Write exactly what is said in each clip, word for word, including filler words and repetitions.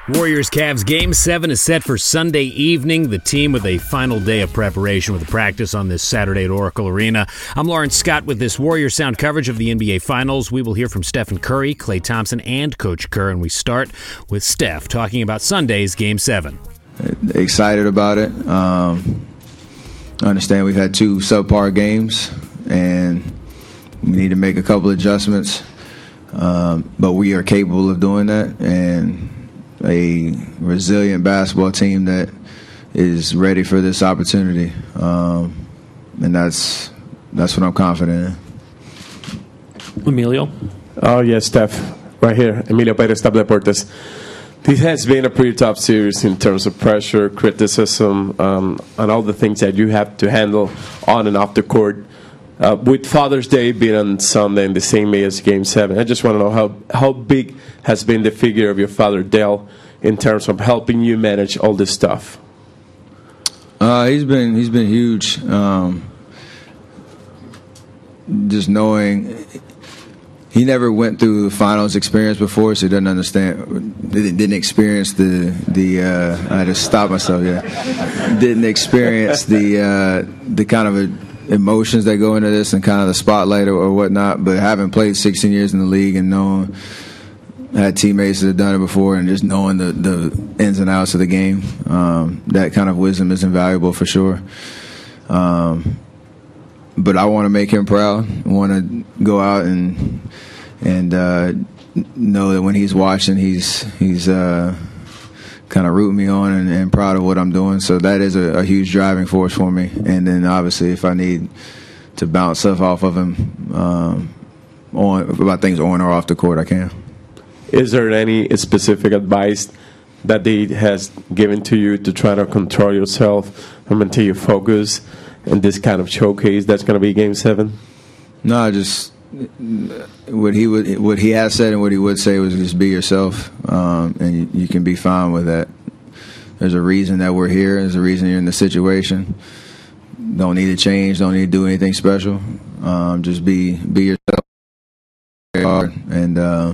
Warriors-Cavs Game seven is set for Sunday evening. The team with a final day of preparation with a practice on this Saturday at Oracle Arena. I'm Lawrence Scott with this Warrior Sound coverage of the N B A Finals. We will hear from Stephen Curry, Klay Thompson, and Coach Kerr, and we start with Steph talking about Sunday's Game seven. Excited about it. Um, I understand we've had two subpar games, and we need to make a couple adjustments, um, but we are capable of doing that, and a resilient basketball team that is ready for this opportunity, um, and that's that's what I'm confident in. Emilio? Oh, yes, Steph. Right here. Emilio Perez, Tab Deportes. This has been a pretty tough series in terms of pressure, criticism, um, and all the things that you have to handle on and off the court. Uh, with Father's Day being on Sunday in the same day as Game seven, I just want to know how, how big has been the figure of your father, Dell, in terms of helping you manage all this stuff? Uh, he's been he's been huge. Um, just knowing he never went through the finals experience before, so he doesn't understand. Didn't experience the the. Uh, I had to stop myself. Yeah, didn't experience the uh, the kind of a emotions that go into this and kind of the spotlight or, or whatnot, but having played sixteen years in the league and knowing, had teammates that have done it before, and just knowing the, the ins and outs of the game, um, that kind of wisdom is invaluable for sure. Um, but I want to make him proud. I want to go out and and uh, know that when he's watching, he's he's uh, kind of rooting me on and, and proud of what I'm doing. So that is a, a huge driving force for me. And then obviously if I need to bounce stuff off of him um, on about things on or off the court, I can. Is there any specific advice that he has given to you to try to control yourself and maintain your focus in this kind of showcase that's going to be Game seven? No, just what he would, what he has said and what he would say was just be yourself, um, and you, you can be fine with that. There's a reason that we're here. There's a reason you're in the situation. Don't need to change. Don't need to do anything special. Um, just be be yourself. And uh,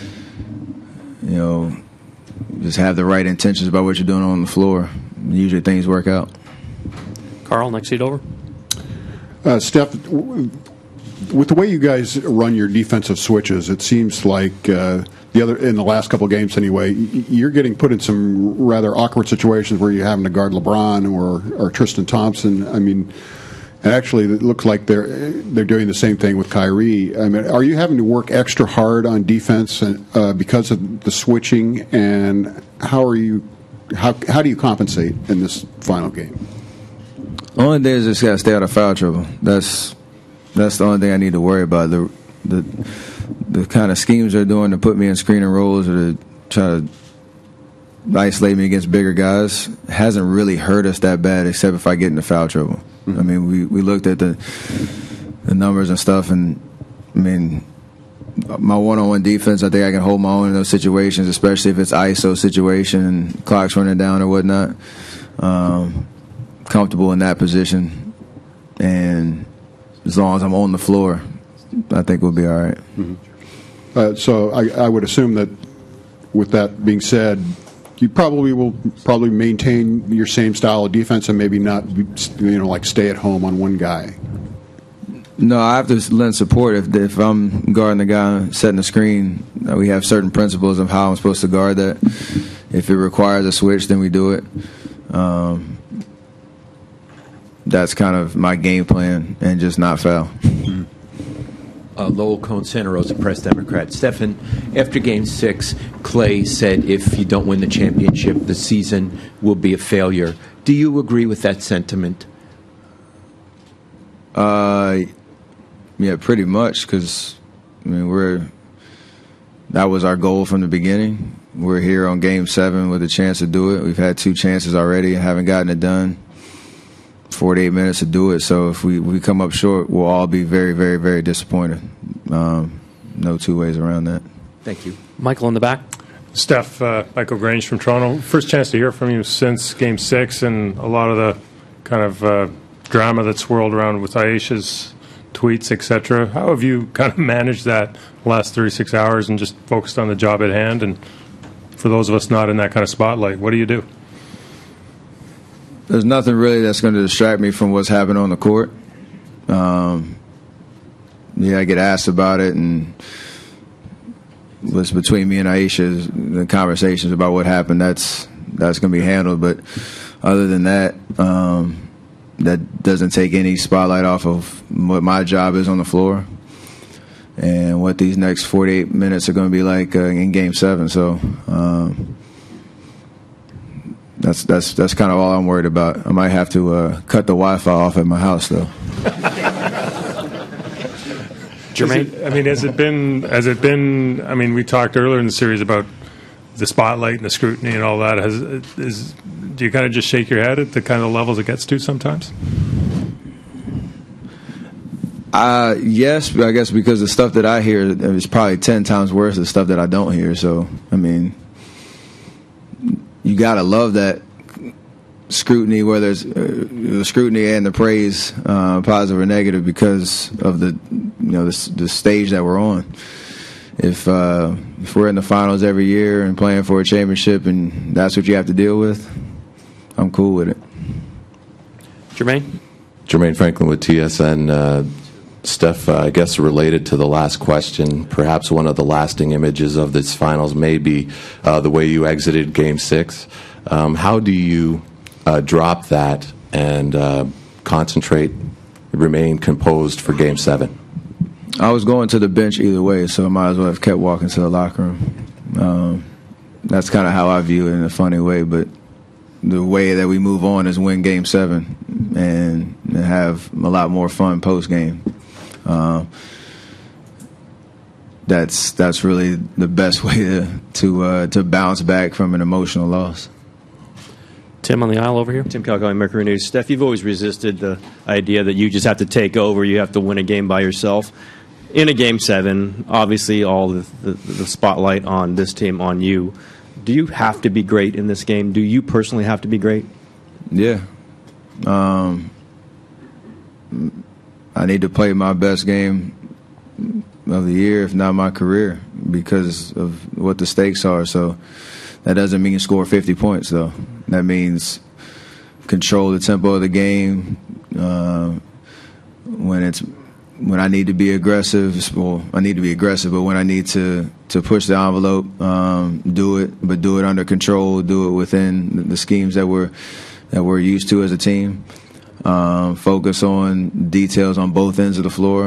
you know, just have the right intentions about what you're doing on the floor. Usually things work out. Carl, next seat over. Uh, Steph, with the way you guys run your defensive switches, it seems like uh, the other in the last couple of games anyway, you're getting put in some rather awkward situations where you're having to guard LeBron or, or Tristan Thompson. I mean, actually, it looks like they're they're doing the same thing with Kyrie. I mean, are you having to work extra hard on defense and, uh, because of the switching? And how are you? How how do you compensate in this final game? Only thing is just gotta stay out of foul trouble. That's that's the only thing I need to worry about. The the the kind of schemes they're doing to put me in screen and rolls or to try to isolate me against bigger guys hasn't really hurt us that bad, except if I get into foul trouble. I mean, we, we looked at the the numbers and stuff, and I mean, my one-on-one defense, I think I can hold my own in those situations, especially if it's I S O situation and clock's running down or whatnot. Um, comfortable in that position, and as long as I'm on the floor, I think we'll be all right. Mm-hmm. Uh, so I, I would assume that, with that being said, you probably will probably maintain your same style of defense and maybe not, you know, like stay at home on one guy. No, I have to lend support. If if I'm guarding the guy setting the screen, we have certain principles of how I'm supposed to guard that. If it requires a switch, then we do it. Um, that's kind of my game plan, and just not foul. Mm-hmm. Uh, Lowell Cohn, Santa Rosa Press Democrat. Stephen, after Game six, Klay said if you don't win the championship, the season will be a failure. Do you agree with that sentiment? Uh, yeah, pretty much, because, I mean, we're that was our goal from the beginning. We're here on Game seven with a chance to do it. We've had two chances already and haven't gotten it done. forty-eight minutes to do it, so if we, we come up short, we'll all be very, very, very disappointed. Um, no two ways around that. Thank you. Michael in the back. Steph, uh, Michael Grange from Toronto. First chance to hear from you since Game six and a lot of the kind of uh, drama that swirled around with Aisha's tweets, et cetera. How have you kind of managed that last thirty-six hours and just focused on the job at hand and for those of us not in that kind of spotlight, what do you do? There's nothing really that's going to distract me from what's happening on the court. Um, yeah, I get asked about it, and what's between me and Aisha, the conversations about what happened, that's that's going to be handled. But other than that, um, that doesn't take any spotlight off of what my job is on the floor and what these next forty-eight minutes are going to be like uh, in Game Seven. So um, that's that's that's kind of all I'm worried about. I might have to uh, cut the Wi-Fi off at my house, though. Jermaine, it, I mean, has it been? Has it been? I mean, we talked earlier in the series about the spotlight and the scrutiny and all that. Has is do you kind of just shake your head at the kind of levels it gets to sometimes? Uh, yes, but I guess because the stuff that I hear is probably ten times worse than the stuff that I don't hear. So, I mean, you gotta love that scrutiny, whether it's uh, the scrutiny and the praise, uh, positive or negative, because of the you know the, the stage that we're on. If uh, if we're in the finals every year and playing for a championship, and that's what you have to deal with, I'm cool with it. Jermaine? Jermaine Franklin with T S N. Uh, Steph, uh, I guess related to the last question, perhaps one of the lasting images of this finals may be uh, the way you exited Game Six. Um, how do you uh, drop that and uh, concentrate, remain composed for Game Seven? I was going to the bench either way, so I might as well have kept walking to the locker room. Um, that's kind of how I view it in a funny way, but the way that we move on is win Game Seven and, and have a lot more fun post game. Uh, that's that's really the best way to to uh, to bounce back from an emotional loss. Tim on the aisle over here. Tim Calcone, Mercury News. Steph, you've always resisted the idea that you just have to take over, you have to win a game by yourself. In a Game seven, obviously all the, the, the spotlight on this team, on you. Do you have to be great in this game? Do you personally have to be great? Yeah. Um, I need to play my best game of the year, if not my career, because of what the stakes are. So that doesn't mean score fifty points, though. That means control the tempo of the game. Uh, when it's when I need to be aggressive, well, I need to be aggressive, but when I need to, to push the envelope, um, do it, but do it under control, do it within the schemes that we're that we're used to as a team. Um, focus on details on both ends of the floor.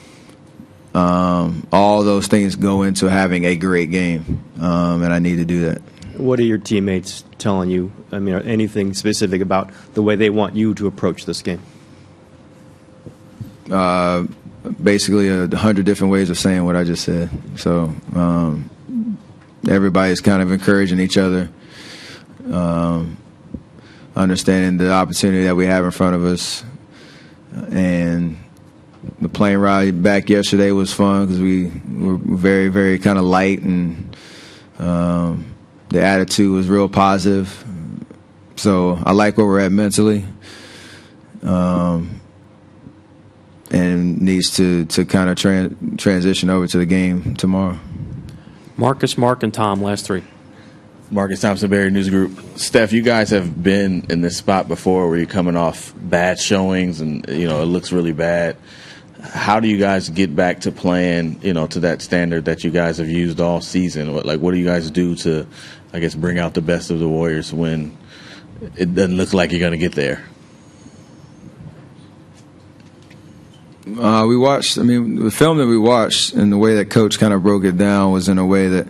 Um, all those things go into having a great game, um, and I need to do that. What are your teammates telling you? I mean, anything specific about the way they want you to approach this game? Uh, basically, a hundred different ways of saying what I just said. So um, everybody's kind of encouraging each other, um, understanding the opportunity that we have in front of us. And the plane ride back yesterday was fun because we were very, very kind of light, and um, the attitude was real positive. So I like where we're at mentally. Um, and needs to, to kind of tran- transition over to the game tomorrow. Marcus, Mark, and Tom, last three. Marcus Thompson, Barry News Group. Steph, you guys have been in this spot before where you're coming off bad showings and, you know, it looks really bad. How do you guys get back to playing, you know, to that standard that you guys have used all season? What, like, what do you guys do to, I guess, bring out the best of the Warriors when it doesn't look like you're going to get there? Uh, we watched, I mean, the film that we watched and the way that Coach kind of broke it down was in a way that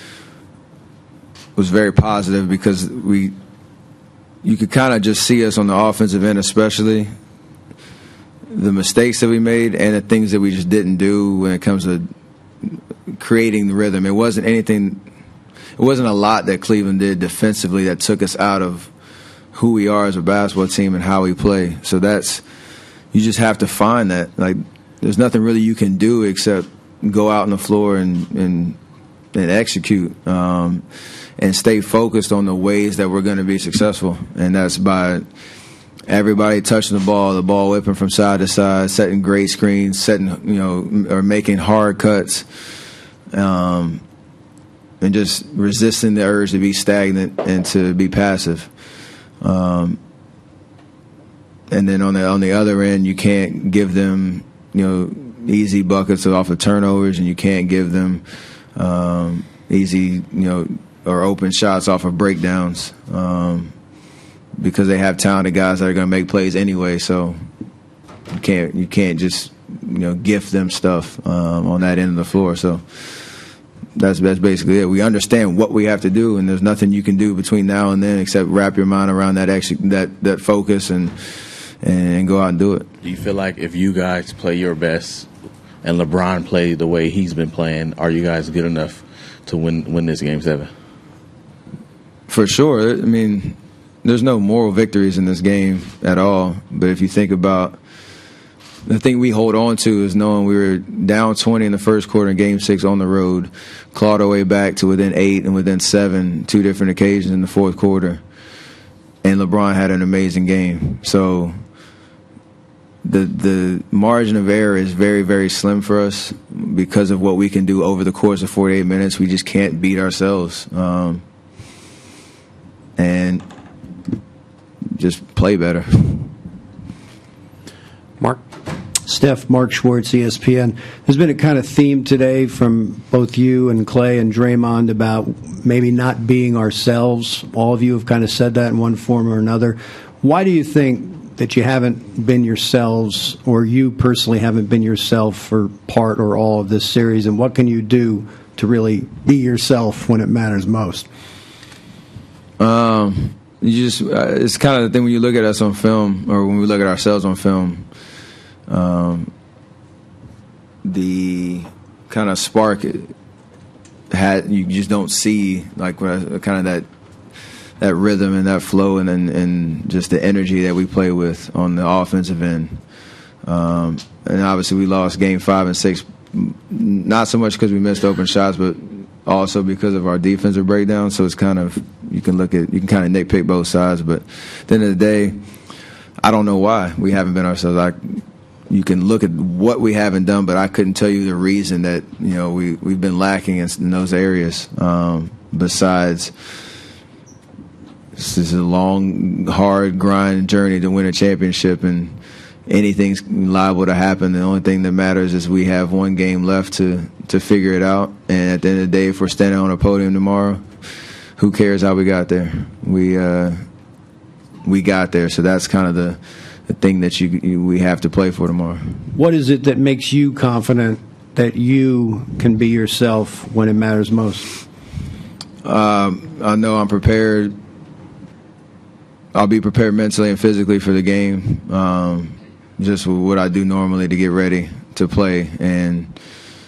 was very positive, because we, you could kind of just see us on the offensive end, especially the mistakes that we made and the things that we just didn't do when it comes to creating the rhythm. It wasn't anything, it wasn't a lot that Cleveland did defensively that took us out of who we are as a basketball team and how we play. So that's, you just have to find that. Like, there's nothing really you can do except go out on the floor and and, and execute, um, and stay focused on the ways that we're going to be successful. And that's by everybody touching the ball, the ball whipping from side to side, setting great screens, setting, you know, or making hard cuts, um, and just resisting the urge to be stagnant and to be passive. Um, and then on the on the other end, you can't give them, you know, easy buckets off of turnovers, and you can't give them um, easy, you know, or open shots off of breakdowns, um, because they have talented guys that are going to make plays anyway. So you can't you can't just, you know, gift them stuff um, on that end of the floor. So that's that's basically it. We understand what we have to do, and there's nothing you can do between now and then except wrap your mind around that ex- that that focus and and go out and do it. Do you feel like if you guys play your best and LeBron play the way he's been playing, are you guys good enough to win win this game seven? For sure. I mean, there's no moral victories in this game at all. But if you think about the thing we hold on to is knowing we were down twenty in the first quarter in Game Six on the road, clawed our way back to within eight and within seven, two different occasions in the fourth quarter, and LeBron had an amazing game. So the the margin of error is very, very slim for us because of what we can do over the course of forty-eight minutes. We just can't beat ourselves, um, and just play better. Mark? Steph, Mark Schwartz, E S P N. There's been a kind of theme today from both you and Clay and Draymond about maybe not being ourselves. All of you have kind of said that in one form or another. Why do you think that you haven't been yourselves, or you personally haven't been yourself for part or all of this series, and what can you do to really be yourself when it matters most? Um, you just uh, it's kind of the thing when you look at us on film, or when we look at ourselves on film. Um, the kind of spark it had, you just don't see, like kind of that that rhythm and that flow, and, and and just the energy that we play with on the offensive end. Um, and obviously we lost game five and six, not so much because we missed open shots, but also because of our defensive breakdown. So it's kind of, you can look at, you can kind of nitpick both sides, but at the end of the day, I don't know why we haven't been ourselves. I, you can look at what we haven't done, but I couldn't tell you the reason that, you know, we, we've been lacking in, in those areas. Um, besides, this is a long, hard, grind journey to win a championship, and anything's liable to happen. The only thing that matters is we have one game left to, to figure it out. And at the end of the day, if we're standing on a podium tomorrow, who cares how we got there? We uh, we got there, so that's kind of the the thing that you, you we have to play for tomorrow. What is it that makes you confident that you can be yourself when it matters most? Um, I know I'm prepared. I'll be prepared mentally and physically for the game. Um, just what I do normally to get ready to play. And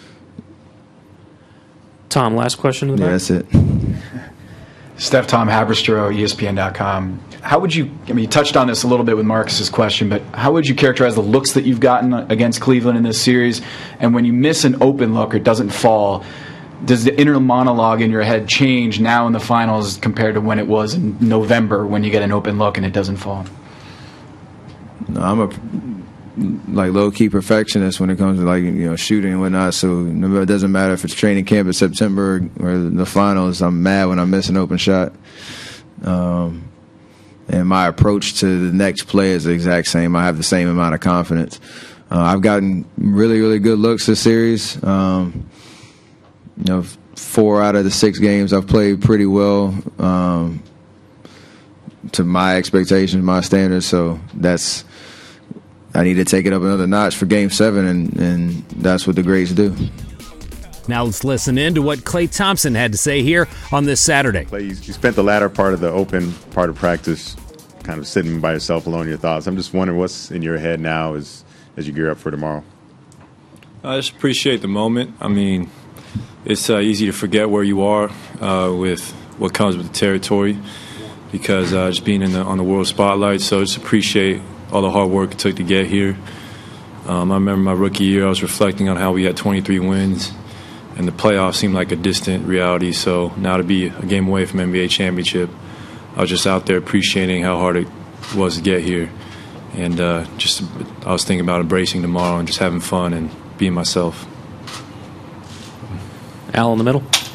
Tom, last question. Yeah, that's it. Steph, Tom Haberstroh, E S P N dot com. How would you, I mean, you touched on this a little bit with Marcus's question, but how would you characterize the looks that you've gotten against Cleveland in this series? And when you miss an open look or it doesn't fall, does the inner monologue in your head change now in the finals compared to when it was in November when you get an open look and it doesn't fall? No, I'm a like low-key perfectionist when it comes to, like, you know, shooting and whatnot. So it doesn't matter if it's training camp in September or the finals. I'm mad when I miss an open shot. Um, and my approach to the next play is the exact same. I have the same amount of confidence. Uh, I've gotten really, really good looks this series. Um, you know, four out of the six games I've played pretty well um, to my expectations, my standards. So that's, I need to take it up another notch for Game Seven, and, and that's what the greats do. Now let's listen in to what Klay Thompson had to say here on this Saturday. Klay, you, you spent the latter part of the open part of practice kind of sitting by yourself alone in your thoughts. I'm just wondering what's in your head now as as you gear up for tomorrow. I just appreciate the moment. I mean, it's uh, easy to forget where you are uh, with what comes with the territory, because uh, just being in the, on the world spotlight. So just appreciate all the hard work it took to get here. Um, I remember my rookie year, I was reflecting on how we had twenty-three wins, and the playoffs seemed like a distant reality. So now to be a game away from N B A championship, I was just out there appreciating how hard it was to get here. And uh, just I was thinking about embracing tomorrow and just having fun and being myself. Al in the middle.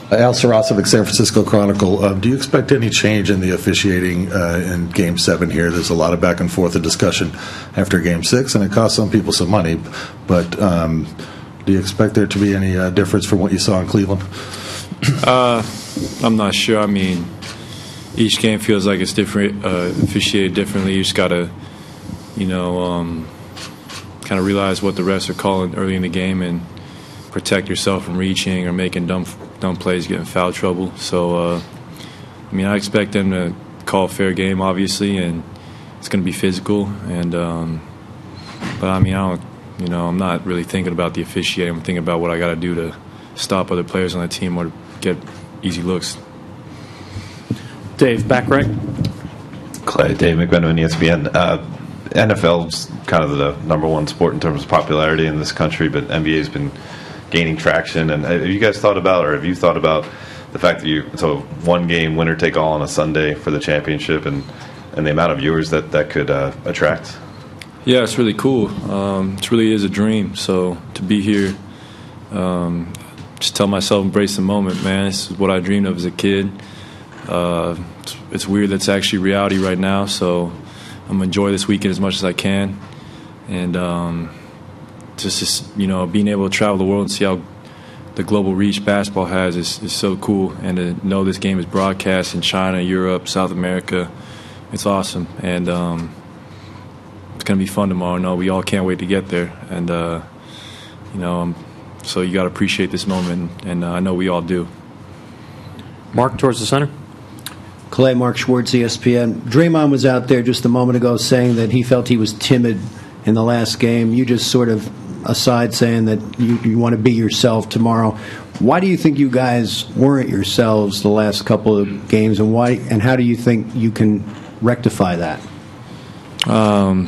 Al Sarasa, the San Francisco Chronicle. Um, do you expect any change in the officiating uh, in Game seven here? There's a lot of back and forth and discussion after Game six, and it cost some people some money. But um, do you expect there to be any uh, difference from what you saw in Cleveland? Uh, I'm not sure. I mean, each game feels like it's different, uh, officiated differently. You just got to, you know, um, kind of realize what the refs are calling early in the game and protect yourself from reaching or making dumb dumb plays, getting foul trouble. So, uh, I mean, I expect them to call a fair game, obviously, and it's going to be physical. And um, but I mean, I don't, you know, I'm not really thinking about the officiating. I'm thinking about what I got to do to stop other players on the team or get easy looks. Dave, back right. Clay, Dave McMenamin, E S P N. Uh, N F L's kind of the number one sport in terms of popularity in this country, but N B A's been gaining traction. And have you guys thought about, or have you thought about the fact that you, so one game, winner take all on a Sunday for the championship, and, and the amount of viewers that that could uh, attract? Yeah, it's really cool. Um, it really is a dream. So to be here, um, just tell myself, embrace the moment, man. This is what I dreamed of as a kid. Uh, it's, it's weird that's actually reality right now. So I'm going to enjoy this weekend as much as I can. And um, just, just, you know, being able to travel the world and see how the global reach basketball has is, is so cool. And to know this game is broadcast in China, Europe, South America, it's awesome. And um, it's going to be fun tomorrow. No, we all can't wait to get there. And, uh, you know, um, so you got to appreciate this moment. And uh, I know we all do. Mark, towards the center. Clay, Mark Schwartz, E S P N. Draymond was out there just a moment ago saying that he felt he was timid in the last game. You just sort of aside saying that you, you want to be yourself tomorrow. Why do you think you guys weren't yourselves the last couple of games, and why? And how do you think you can rectify that? Um,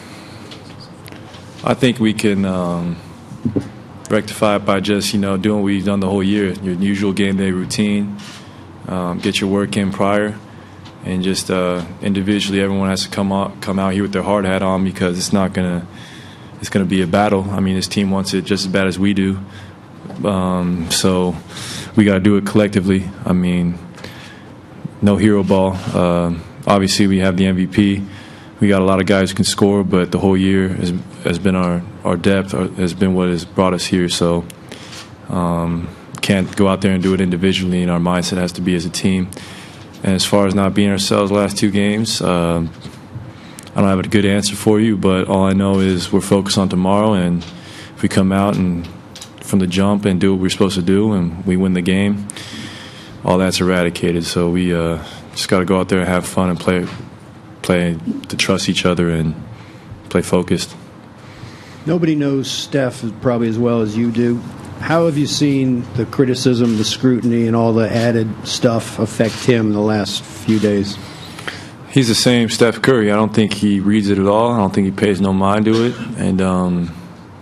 I think we can um, rectify it by just, you know, doing what we've done the whole year. Your usual game day routine. Um, get your work in prior, and just uh, individually, everyone has to come out come out here with their hard hat on, because it's not gonna it's gonna be a battle. I mean, this team wants it just as bad as we do, um, so we got to do it collectively. I mean, no hero ball. Uh, obviously, we have the M V P. We got a lot of guys who can score, but the whole year has has been our our depth has been what has brought us here. So. Um, can't go out there and do it individually, and our mindset has to be as a team. And as far as not being ourselves last two games, uh, I don't have a good answer for you, but all I know is we're focused on tomorrow, and if we come out and from the jump and do what we're supposed to do and we win the game, all that's eradicated. So we uh, just got to go out there and have fun and play, play to trust each other and play focused. Nobody knows Steph probably as well as you do. How have you seen the criticism, the scrutiny, and all the added stuff affect him the last few days? He's the same Steph Curry. I don't think he reads it at all. I don't think he pays no mind to it. And um,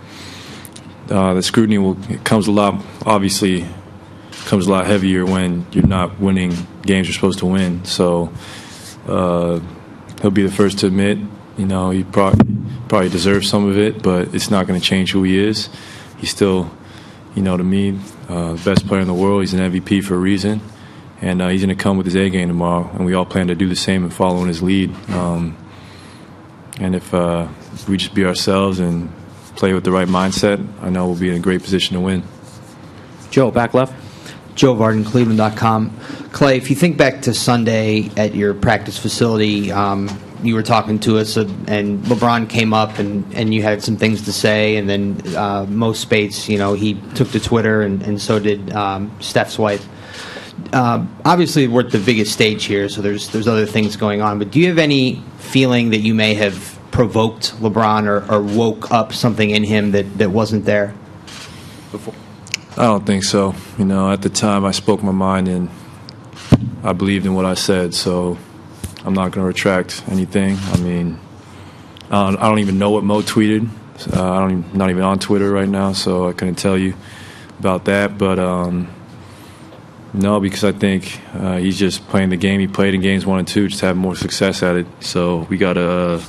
uh, the scrutiny will it comes a lot, obviously, comes a lot heavier when you're not winning games you're supposed to win. So uh, he'll be the first to admit, you know, he probably, probably deserves some of it, but it's not going to change who he is. He's still... You know, to me, uh, the best player in the world. He's an M V P for a reason, and uh, he's going to come with his A game tomorrow. And we all plan to do the same and follow in his lead. Um, and if, uh, if we just be ourselves and play with the right mindset, I know we'll be in a great position to win. Joe, back left. Joe Varden, Cleveland dot com. Clay, if you think back to Sunday at your practice facility, um, you were talking to us, uh, and LeBron came up, and, and you had some things to say, and then uh, Mo Spates, you know, he took to Twitter, and, and so did um, Steph's wife. Uh, obviously, we're at the biggest stage here, so there's there's other things going on. But do you have any feeling that you may have provoked LeBron or, or woke up something in him that, that wasn't there before? I don't think so. You know, at the time, I spoke my mind, and I believed in what I said, so I'm not going to retract anything. I mean, I don't, I don't even know what Mo tweeted. Uh, I don't even, not even on Twitter right now, so I couldn't tell you about that. But um, no, because I think uh, he's just playing the game he played in games one and two, just having more success at it. So we got to uh,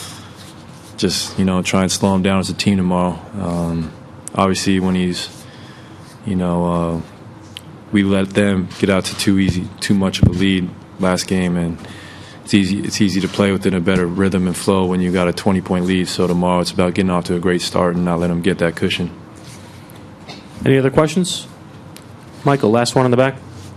just, you know, try and slow him down as a team tomorrow. Um, obviously, when he's, you know, uh, we let them get out to too easy, too much of a lead last game, and it's easy. It's easy to play within a better rhythm and flow when you got a twenty-point lead. So tomorrow, it's about getting off to a great start and not letting them get that cushion. Any other questions? Michael, last one in the back.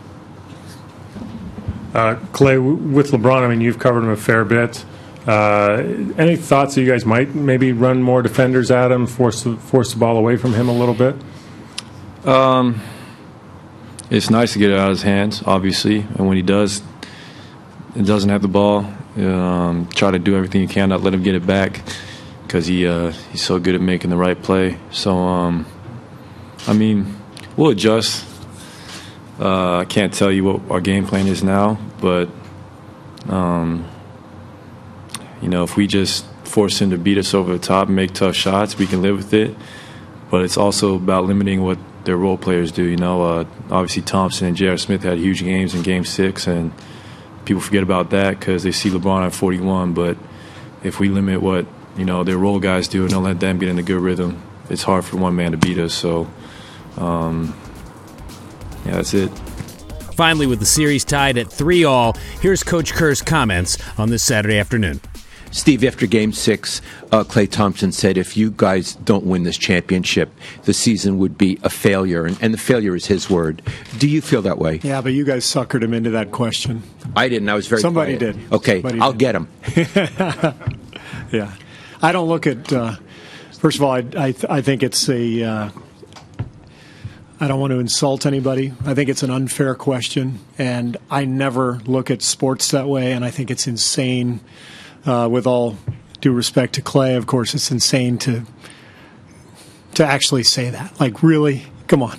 Uh, Clay, w- with LeBron, I mean, you've covered him a fair bit. Uh, any thoughts that you guys might maybe run more defenders at him, force the, force the ball away from him a little bit? Um, it's nice to get it out of his hands, obviously, and when he does, it doesn't have the ball. Um, try to do everything you can, not let him get it back, because he uh, he's so good at making the right play. So, um, I mean, we'll adjust. Uh, I can't tell you what our game plan is now, but um, you know, if we just force him to beat us over the top and make tough shots, we can live with it. But it's also about limiting what their role players do. You know, uh, obviously Thompson and J R. Smith had huge games in Game Six, and people forget about that because they see LeBron at forty-one. But if we limit what you know their role guys do and don't let them get in a good rhythm, it's hard for one man to beat us. So, um, yeah, that's it. Finally, with the series tied at three all, here's Coach Kerr's comments on this Saturday afternoon. Steve, after Game Six, uh, Klay Thompson said if you guys don't win this championship, the season would be a failure, and, and the failure is his word. Do you feel that way? Yeah, but you guys suckered him into that question. I didn't. I was very Somebody quiet. did. Okay, Somebody I'll did. get him. Yeah. I don't look at, uh, first of all, I, I, th- I think it's a, uh, I don't want to insult anybody. I think it's an unfair question, and I never look at sports that way, and I think it's insane. Uh, with all due respect to Clay, of course, it's insane to to actually say that. Like, really? Come on.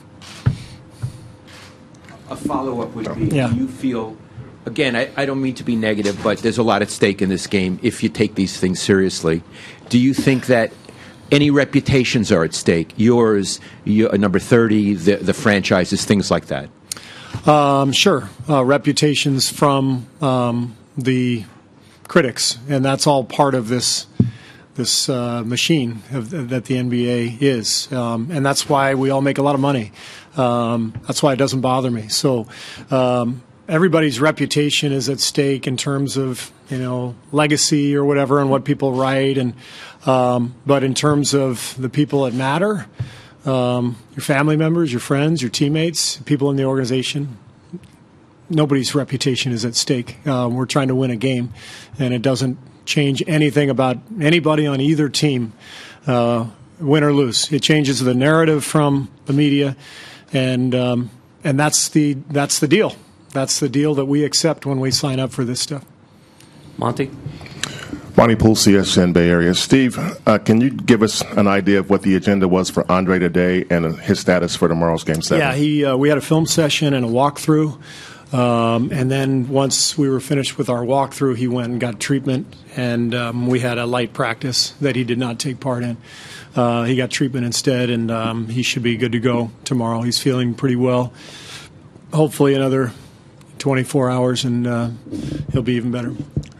A follow-up would be, Yeah. do you feel, again, I, I don't mean to be negative, but there's a lot at stake in this game if you take these things seriously. Do you think that any reputations are at stake? Yours, your, number thirty, the, the franchises, things like that? Um, sure. Uh, reputations from um, the critics, and that's all part of this this uh, machine of, that the N B A is, um, and that's why we all make a lot of money. Um, that's why it doesn't bother me. So um, everybody's reputation is at stake in terms of you know legacy or whatever, and what people write, and um, but in terms of the people that matter, um, your family members, your friends, your teammates, people in the organization. Nobody's reputation is at stake. Uh, we're trying to win a game, and it doesn't change anything about anybody on either team, uh, win or lose. It changes the narrative from the media, and um, and that's the that's the deal. That's the deal that we accept when we sign up for this stuff. Monty? Monty Poole, C S N Bay Area. Steve, uh, can you give us an idea of what the agenda was for Andre today and his status for tomorrow's Game seven? Yeah, he. Uh, we had a film session and a walkthrough. Um, and then once we were finished with our walkthrough, he went and got treatment, and um, we had a light practice that he did not take part in. Uh, he got treatment instead, and um, he should be good to go tomorrow. He's feeling pretty well. Hopefully another twenty-four hours, and uh, he'll be even better.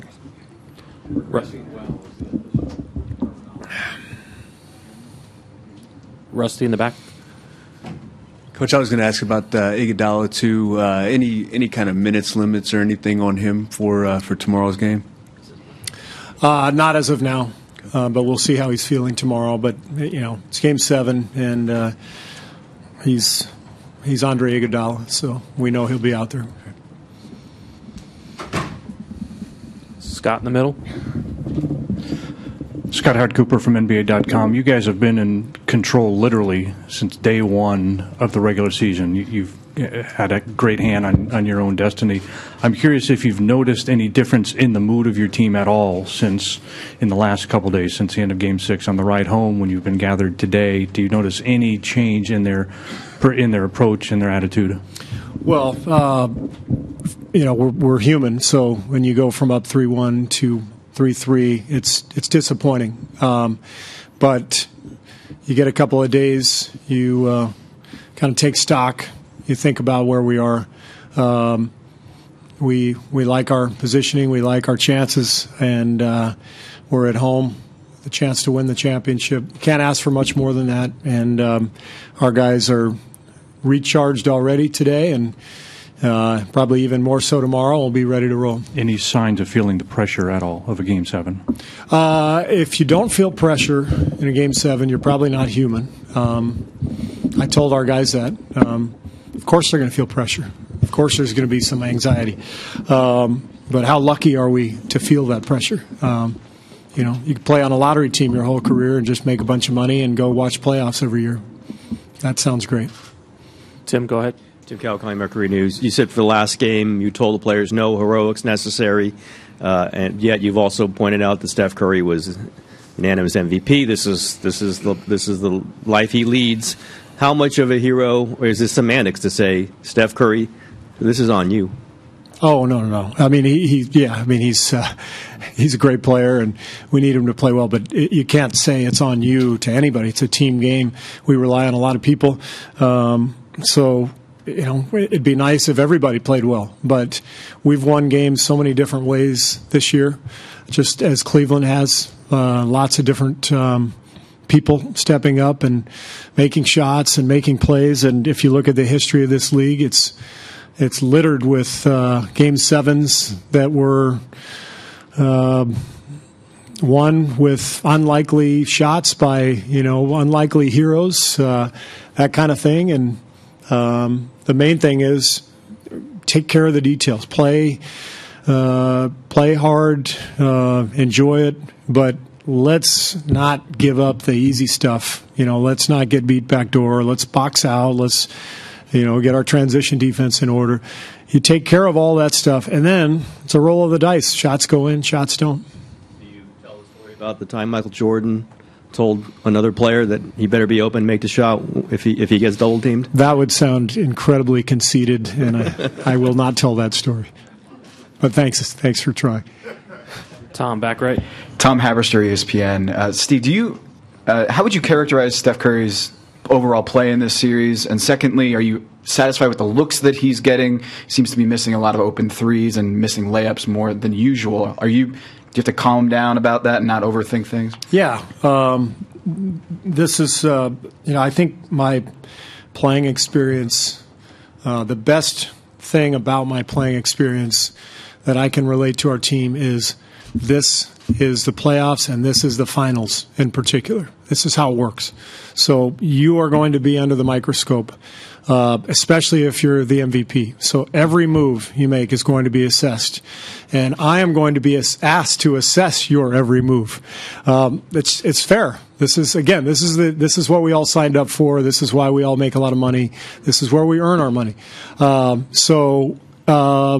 Rusty in the back. Coach, I was going to ask about uh, Iguodala too. Uh, any any kind of minutes limits or anything on him for uh, for tomorrow's game? Uh, not as of now, uh, but we'll see how he's feeling tomorrow. But you know, it's Game Seven, and uh, he's he's Andre Iguodala, so we know he'll be out there. Scott in the middle. Scott Howard Cooper from N B A dot com. You guys have been in control literally since day one of the regular season. You, you've had a great hand on, on your own destiny. I'm curious if you've noticed any difference in the mood of your team at all since in the last couple days, since the end of Game Six on the ride home when you've been gathered today. Do you notice any change in their in their approach and their attitude? Well, uh, you know, we're, we're human, so when you go from up three one to three three, it's it's disappointing. Um, but you get a couple of days, you uh, kind of take stock, you think about where we are. Um, we we like our positioning, we like our chances, and uh, we're at home. The chance to win the championship. Can't ask for much more than that, and um, our guys are recharged already today, and uh, probably even more so tomorrow. We'll be ready to roll. Any signs of feeling the pressure at all of a Game seven? Uh, if you don't feel pressure in a Game seven, you're probably not human. Um, I told our guys that. Um, of course they're going to feel pressure. Of course there's going to be some anxiety. Um, but how lucky are we to feel that pressure? Um, you know, you can play on a lottery team your whole career and just make a bunch of money and go watch playoffs every year. That sounds great. Tim, go ahead. Tim Cavalcante, Mercury News. You said for the last game you told the players no heroics necessary, uh, and yet you've also pointed out that Steph Curry was unanimous M V P. This is this is the this is the life he leads. How much of a hero, or is this semantics to say Steph Curry? This is on you. Oh no, no, no. I mean, he, he yeah. I mean, he's uh, he's a great player, and we need him to play well. But it, you can't say it's on you to anybody. It's a team game. We rely on a lot of people. Um, so you know, it'd be nice if everybody played well. But we've won games so many different ways this year, just as Cleveland has. Uh, lots of different um, people stepping up and making shots and making plays. And if you look at the history of this league, it's It's littered with uh, game sevens that were uh, won with unlikely shots by, you know, unlikely heroes, uh, that kind of thing. And um, the main thing is take care of the details. Play, uh, play hard, uh, enjoy it, but let's not give up the easy stuff. You know, let's not get beat backdoor. Let's box out. Let's You know, get our transition defense in order. You take care of all that stuff, and then it's a roll of the dice. Shots go in, shots don't. Do you tell the story about the time Michael Jordan told another player that he better be open, make the shot if he if he gets double teamed? That would sound incredibly conceited, and I, I will not tell that story. But thanks, thanks for trying. Tom, back right. Tom Haberstroh, E S P N. Uh, Steve, do you? Uh, how would you characterize Steph Curry's overall play in this series? And secondly, are you satisfied with the looks that he's getting? He seems to be missing a lot of open threes and missing layups more than usual. Are you? Do you have to calm down about that and not overthink things? Yeah, um, this is. Uh, you know, I think my playing experience, uh, the best thing about my playing experience that I can relate to our team is this is the playoffs and this is the finals in particular. This is how it works. So you are going to be under the microscope, uh, especially if you're the M V P. So every move you make is going to be assessed. And I am going to be asked to assess your every move. Um, it's it's fair. This is, again, this is the this is what we all signed up for. This is why we all make a lot of money. This is where we earn our money. Um, so uh,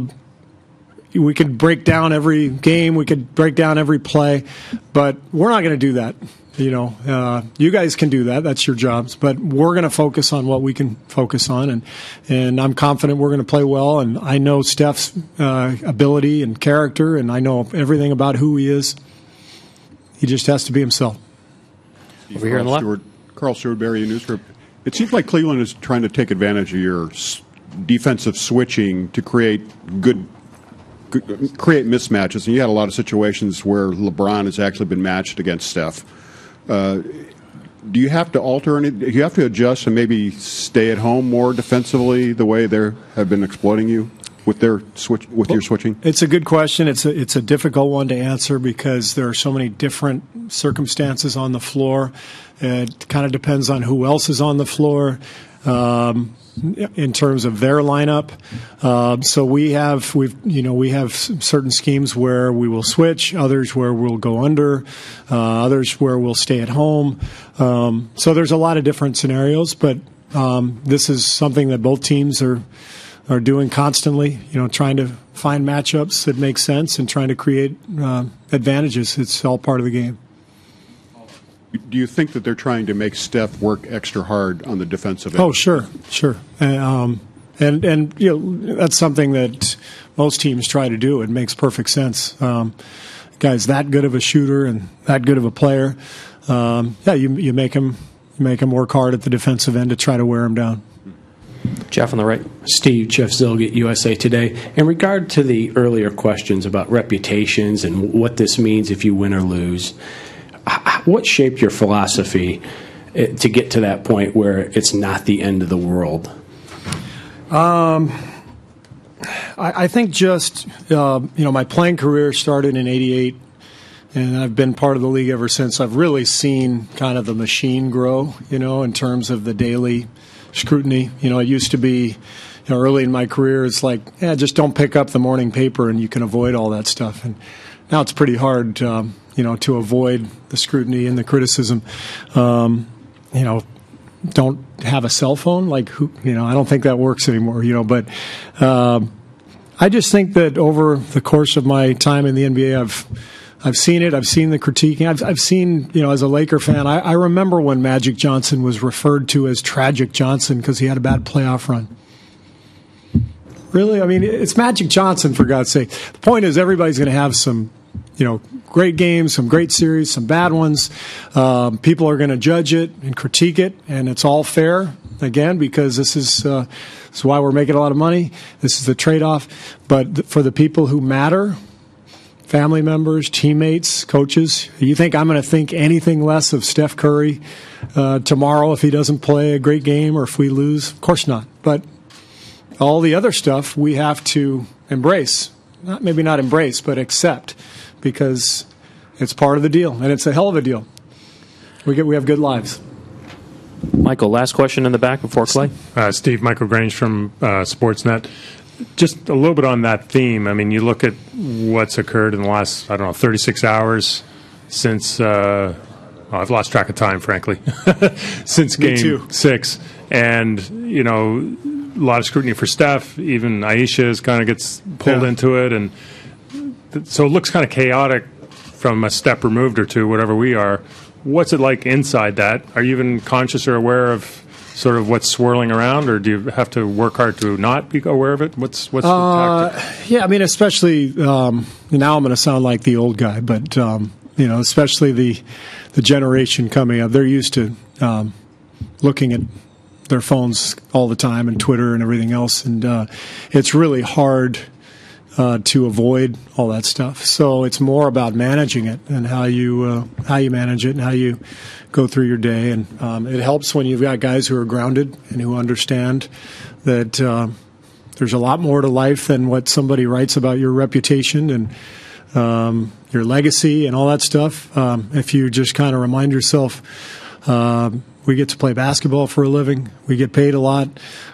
we could break down every game. We could break down every play. But we're not going to do that. You know, uh, you guys can do that. That's your jobs. But we're going to focus on what we can focus on, and and I'm confident we're going to play well. And I know Steph's uh, ability and character, and I know everything about who he is. He just has to be himself. Over here on the left. Stewart, Carl Stewart, Barry News Group. It seems like Cleveland is trying to take advantage of your s- defensive switching to create good. create mismatches, and you had a lot of situations where LeBron has actually been matched against Steph. Uh, do you have to alter any? Do you have to adjust and maybe stay at home more defensively the way they have been exploiting you with their switch with your switching? It's a good question. It's a it's a difficult one to answer because there are so many different circumstances on the floor. It kind of depends on who else is on the floor. Um, in terms of their lineup. Uh, so we have we've you know we have certain schemes where we will switch, others where we'll go under, uh, others where we'll stay at home. Um, so there's a lot of different scenarios, but um, this is something that both teams are are doing constantly. You know, trying to find matchups that make sense and trying to create uh, advantages. It's all part of the game. Do you think that they're trying to make Steph work extra hard on the defensive end? Oh, sure, sure. Um, and, and you know, that's something that most teams try to do. It makes perfect sense. Um, guy's that good of a shooter and that good of a player. Um, yeah, you, you make him you make him work hard at the defensive end to try to wear him down. Jeff on the right. Steve, Jeff Zilgett, U S A Today. In regard to the earlier questions about reputations and what this means if you win or lose, what shaped your philosophy to get to that point where it's not the end of the world? Um, I, I think just, uh, you know, my playing career started in eighty-eight, and I've been part of the league ever since. I've really seen kind of the machine grow, you know, in terms of the daily scrutiny. You know, it used to be, you know, early in my career, it's like, yeah, just don't pick up the morning paper and you can avoid all that stuff. And now it's pretty hard, um, you know, to avoid the scrutiny and the criticism. Um, you know, don't have a cell phone. Like, who, you know, I don't think that works anymore, you know, but um, I just think that over the course of my time in the N B A, I've I've seen it. I've seen the critiquing. I've, I've seen, you know, as a Laker fan, I, I remember when Magic Johnson was referred to as Tragic Johnson because he had a bad playoff run. Really? I mean, it's Magic Johnson, for God's sake. The point is everybody's going to have some, you know, great games, some great series, some bad ones. Um, people are going to judge it and critique it, and it's all fair, again, because this is, uh, this is why we're making a lot of money. This is the trade-off. But th- for the people who matter, family members, teammates, coaches, you think I'm going to think anything less of Steph Curry uh, tomorrow if he doesn't play a great game or if we lose? Of course not. But all the other stuff we have to embrace. Not, maybe not embrace, but accept, because it's part of the deal, and it's a hell of a deal. We get we have good lives. Michael, last question in the back before Clay. Uh, Steve, Michael Grange from uh, Sportsnet. Just a little bit on that theme. I mean, you look at what's occurred in the last, I don't know, thirty-six hours since, uh, well, I've lost track of time, frankly, since Me game too. six. And, you know, a lot of scrutiny for Steph. Even Aisha kind of gets pulled Yeah. into it. And th- so it looks kind of chaotic from a step removed or two, whatever we are. What's it like inside that? Are you even conscious or aware of sort of what's swirling around, or do you have to work hard to not be aware of it? What's what's the Uh, tactic? yeah, I mean, especially um, now I'm going to sound like the old guy, but um, you know, especially the the generation coming up, they're used to um, looking at their phones all the time and Twitter and everything else, and uh, it's really hard uh, to avoid all that stuff. So it's more about managing it and how you uh, how you manage it and how you go through your day. And um, it helps when you've got guys who are grounded and who understand that uh, there's a lot more to life than what somebody writes about your reputation and um, your legacy and all that stuff. Um, if you just kind of remind yourself, uh, we get to play basketball for a living. We get paid a lot.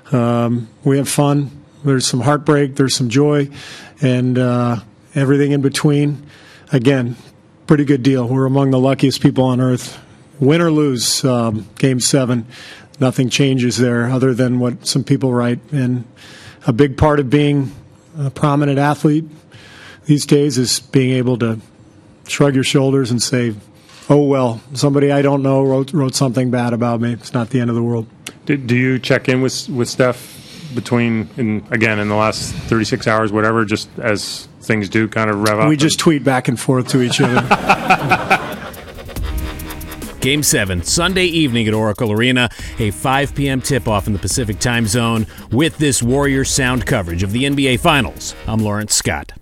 Um, we have fun. There's some heartbreak. There's some joy, and uh, everything in between. Again, pretty good deal. We're among the luckiest people on earth. Win or lose, um, Game seven, nothing changes there other than what some people write. And a big part of being a prominent athlete these days is being able to shrug your shoulders and say, oh, well, somebody I don't know wrote, wrote something bad about me. It's not the end of the world. Do, do you check in with with Steph between, in, again, in the last thirty-six hours, whatever, just as things do kind of rev up? We just tweet back and forth to each other. Game seven, Sunday evening at Oracle Arena, a five p.m. tip-off in the Pacific time zone with this Warriors Sound coverage of the N B A Finals. I'm Lawrence Scott.